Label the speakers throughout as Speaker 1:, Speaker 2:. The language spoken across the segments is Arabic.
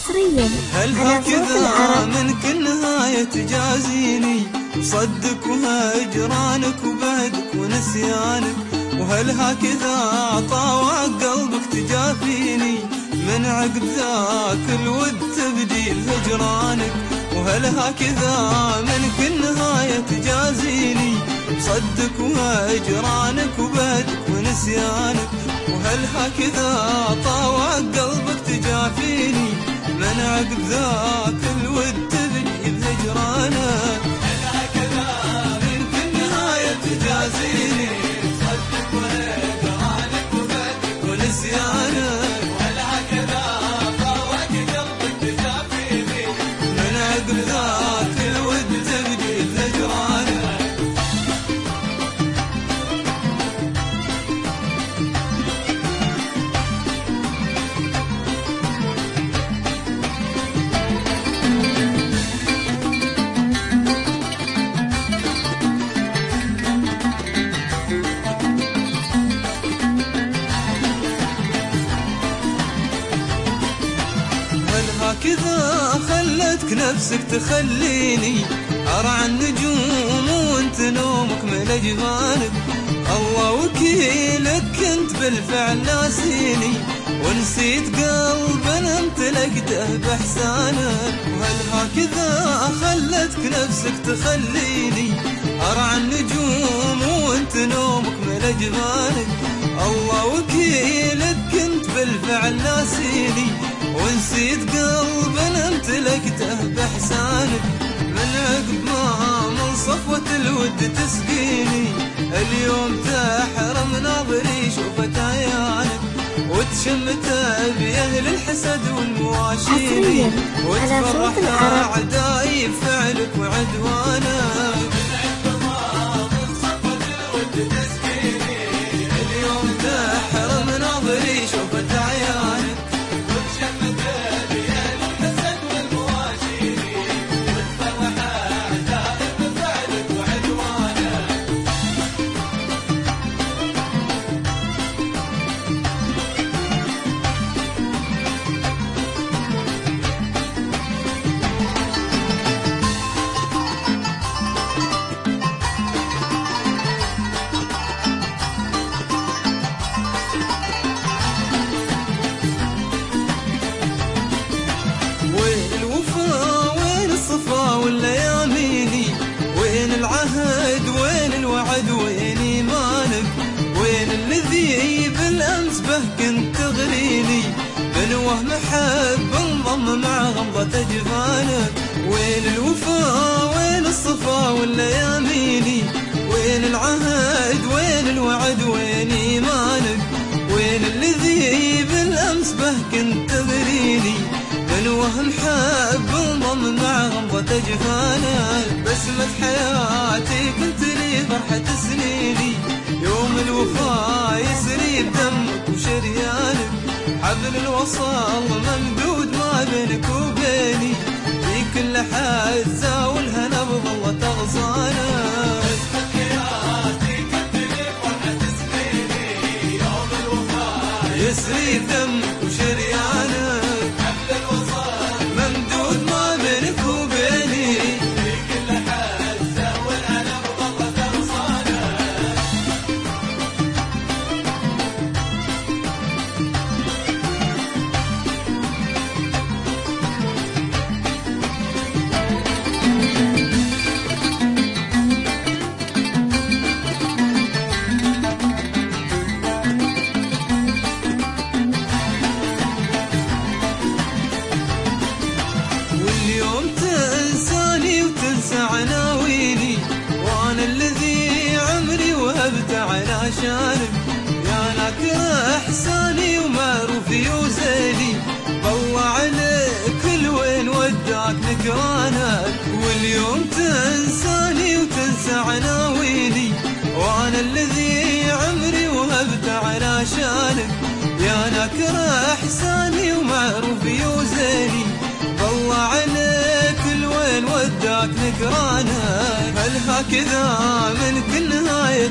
Speaker 1: حصريا
Speaker 2: هل
Speaker 1: على صوت
Speaker 2: هكذا
Speaker 1: العرب.
Speaker 2: منك النهاية تجازيني بصدك وهجرانك وبعدك ونسيانك؟ وهل هكذا عطاوع قلبك تجافيني من عقب ذاك الود تبدي هجرانك؟ وهل هكذا منك النهاية تجازيني بصدك وهجرانك وبعدك ونسيانك؟ وهل هكذا عطاوع قلبك تجافيني من عقب ذاك الود تبدي بهجرانك؟ هل هكذا منك النهاية تجازيني بصدك وهجرانك وبعدك ونسيانك؟ وهل هكذا عطاوع قلبك تجافيني من عقب ذاك الود تبدي بهجرانك؟ هكذا خلتك نفسك تخليني أرى عن نجوم وانت نومك من أجفانك؟ الله وكيلك كنت بالفعل ناسيني ونسيت قلبنا امتلكته بإحسانك. وهل هكذا خلتك نفسك تخليني أرى عن نجوم وانت نومك من أجفانك؟ الله وكيلك كنت بالفعل ناسيني ونسيت قلبنا امتلكته بإحسانك. من عقب ما من صفوة الود تسقيني اليوم تحرم ناظري شوفة عيانك وتشمت بأهل الحسد والمواشيني وتفرح أعدائي بفعلك وعدوانك. من عقب ما من صفوة الود تسقيني اليوم تحرم ناظري شوفة عيانك واللياميني؟ وين العهد وين الوعد وين إيمانك؟ وين الذي بالأمس به كنت تغريني من وهم حب انضم مع غمضة جفانك؟ وين الوفا وين الصفا واللياميني؟ وين العهد وين الوعد وين إيمانك؟ وين الذي بالأمس به كنت تغريني من وهم حب انضم مع غمضة جفانك؟ بسمة حياتي كنت لي فرحة سنيني يوم الوفا يسري بدمك وشريانك. حبل الوصل ممدود ما بينك وبيني في كل حزة والهنا بظلت أغصانك. بسمة حياتي كنت لي فرحة سنيني يوم الوفا يسري بدمك وشريانك. واليوم تنساني وتنسى عناويني وانا الذي عمري وهبت علشانك. يا ناكر احساني ومعروفي وزيني بالله عليك الوين وداك نكرانك. واليوم تنساني وتنسى عناويني وانا الذي عمري وهبت علشانك. يا ناكر احساني ومعروفي وزيني بالله عليك الوين وداك نكرانك. هل هكذا منك النهاية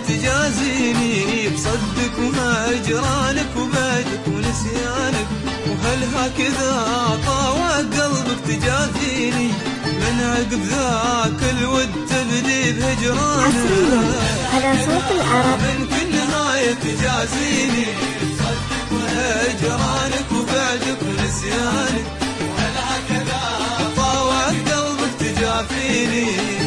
Speaker 2: تجازيني بصدك وهجرانك وبعدك ونسيانك؟ وهل هكذا طاوع قلبك تجافيني من عقب ذاك الود تبدي بهجرانه
Speaker 1: على صوت العرب
Speaker 2: من كل نهاية تجازيني هجرانك وبعدك ونسيانك طاوع قلبك تجافيني